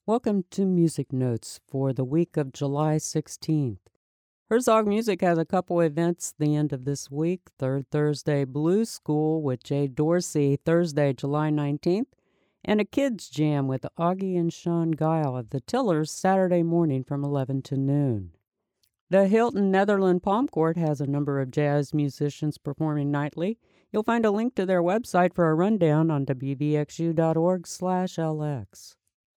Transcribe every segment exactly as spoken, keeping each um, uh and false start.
Welcome to Music Notes for the week of July sixteenth. Herzog Music has a couple events the end of this week. Third Thursday Blues School with Jay Dorsey, Thursday, July nineteenth, and a Kids Jam with Augie and Sean Guile of the Tillers, Saturday morning from eleven to noon. The Hilton Netherland Palm Court has a number of jazz musicians performing nightly. You'll find a link to their website for a rundown on w v x u dot org slash l x.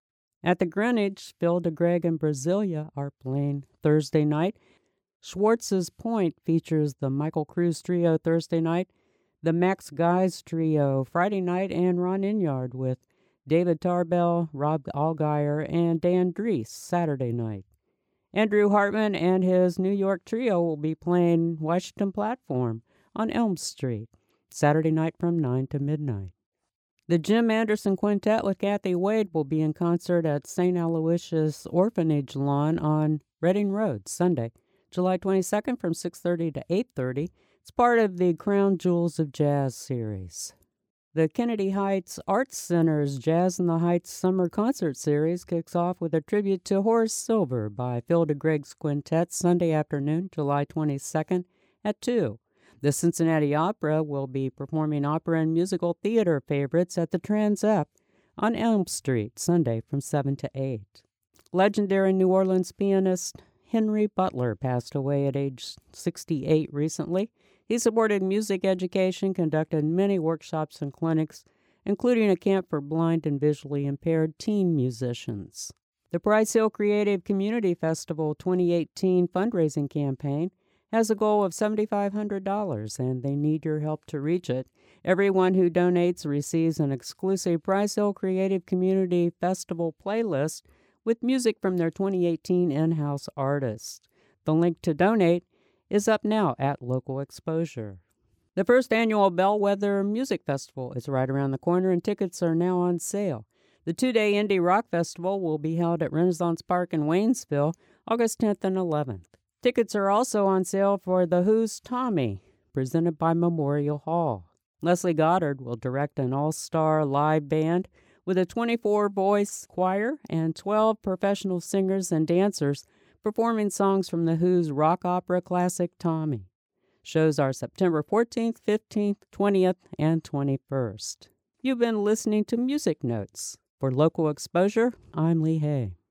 At the Greenwich, Phil DeGreg and Brasilia are playing Thursday night. Schwartz's Point features the Michael Cruz Trio Thursday night, the Max Guys Trio Friday night, and Ron Inyard with David Tarbell, Rob Allgaier, and Dan Drees Saturday night. Andrew Hartman and his New York Trio will be playing Washington Platform on Elm Street Saturday night from nine to midnight. The Jim Anderson Quintet with Kathy Wade will be in concert at Saint Aloysius Orphanage Lawn on Reading Road Sunday, July twenty-second from six thirty to eight thirty. It's part of the Crown Jewels of Jazz series. The Kennedy Heights Arts Center's Jazz in the Heights Summer Concert Series kicks off with a tribute to Horace Silver by Phil DeGreg's Quintet Sunday afternoon, July twenty-second at two. The Cincinnati Opera will be performing opera and musical theater favorites at the Transept on Elm Street Sunday from seven to eight. Legendary New Orleans pianist Henry Butler passed away at age sixty-eight recently. He supported music education, conducted many workshops and clinics, including a camp for blind and visually impaired teen musicians. The Price Hill Creative Community Festival twenty eighteen fundraising campaign has a goal of seven thousand five hundred dollars, and they need your help to reach it. Everyone who donates receives an exclusive Price Hill Creative Community Festival playlist with music from their twenty eighteen in-house artists. The link to donate is up now at Local Exposure. The first annual Bellwether Music Festival is right around the corner, and tickets are now on sale. The two-day Indie Rock Festival will be held at Renaissance Park in Waynesville, August tenth and eleventh. Tickets are also on sale for The Who's Tommy, presented by Memorial Hall. Leslie Goddard will direct an all-star live band with a twenty-four voice choir and twelve professional singers and dancers performing songs from The Who's rock opera classic Tommy. Shows are September fourteenth, fifteenth, twentieth, and twenty-first. You've been listening to Music Notes. For Local Exposure, I'm Lee Hay.